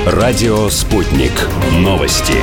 Радио «Спутник». Новости.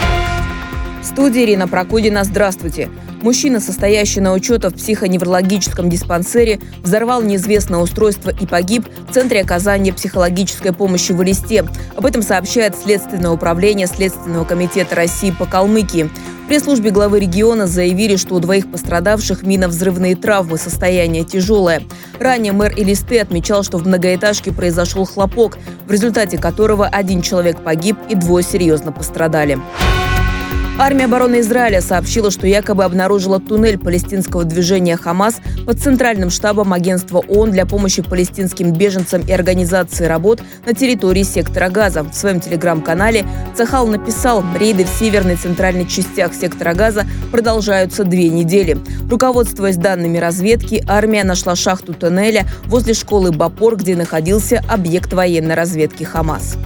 В студии Ирина Прокудина. Здравствуйте. Мужчина, состоящий на учете в психоневрологическом диспансере, взорвал неизвестное устройство и погиб в Центре оказания психологической помощи в Элисте. Об этом сообщает Следственное управление Следственного комитета России по Калмыкии. В пресс-службе главы региона заявили, что у двоих пострадавших минно-взрывные травмы, состояние тяжелое. Ранее мэр Элисты отмечал, что в многоэтажке произошел хлопок, в результате которого один человек погиб и двое серьезно пострадали. Армия обороны Израиля сообщила, что якобы обнаружила туннель палестинского движения «Хамас» под центральным штабом агентства ООН для помощи палестинским беженцам и организации работ на территории сектора Газа. В своем телеграм-канале Цахал написал: рейды в северной и центральной частях сектора Газа продолжаются 2 недели. Руководствуясь данными разведки, армия нашла шахту туннеля возле школы Бапор, где находился объект военной разведки «Хамас».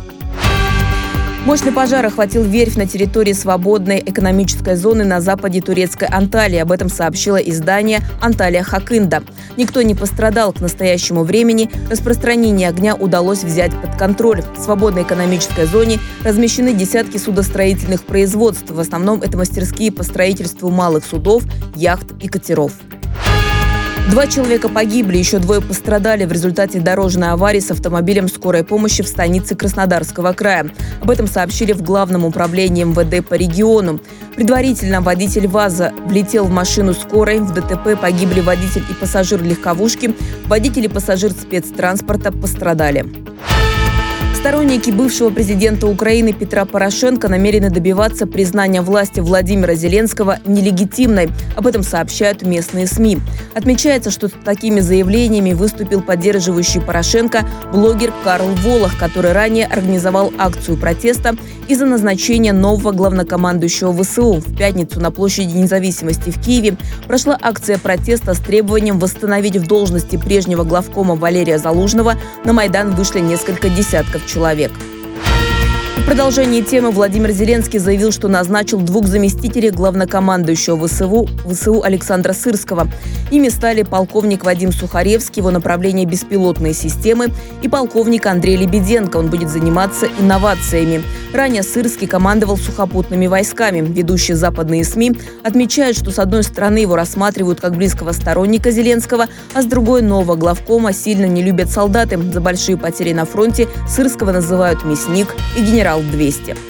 Мощный пожар охватил верфь на территории свободной экономической зоны на западе турецкой Анталии. Об этом сообщило издание «Анталия Хакында». Никто не пострадал. К настоящему времени распространение огня удалось взять под контроль. В свободной экономической зоне размещены десятки судостроительных производств. В основном это мастерские по строительству малых судов, яхт и катеров. 2 человека погибли, еще 2 пострадали в результате дорожной аварии с автомобилем скорой помощи в станице Краснодарского края. Об этом сообщили в Главном управлении МВД по региону. Предварительно водитель ВАЗа влетел в машину скорой. В ДТП погибли водитель и пассажир легковушки. Водитель и пассажир спецтранспорта пострадали. Сторонники бывшего президента Украины Петра Порошенко намерены добиваться признания власти Владимира Зеленского нелегитимной. Об этом сообщают местные СМИ. Отмечается, что с такими заявлениями выступил поддерживающий Порошенко блогер Карл Волох, который ранее организовал акцию протеста из-за назначения нового главнокомандующего ВСУ. В пятницу на площади Независимости в Киеве прошла акция протеста с требованием восстановить в должности прежнего главкома Валерия Залужного. На Майдан вышли несколько десятков человек. В продолжении темы Владимир Зеленский заявил, что назначил 2 заместителей главнокомандующего ВСУ Александра Сырского. Ими стали полковник Вадим Сухаревский, его направление беспилотные системы, и полковник Андрей Лебеденко. Он будет заниматься инновациями. Ранее Сырский командовал сухопутными войсками. Ведущие западные СМИ отмечают, что с одной стороны его рассматривают как близкого сторонника Зеленского, а с другой нового главкома сильно не любят солдаты. За большие потери на фронте Сырского называют мясник и генерал 200.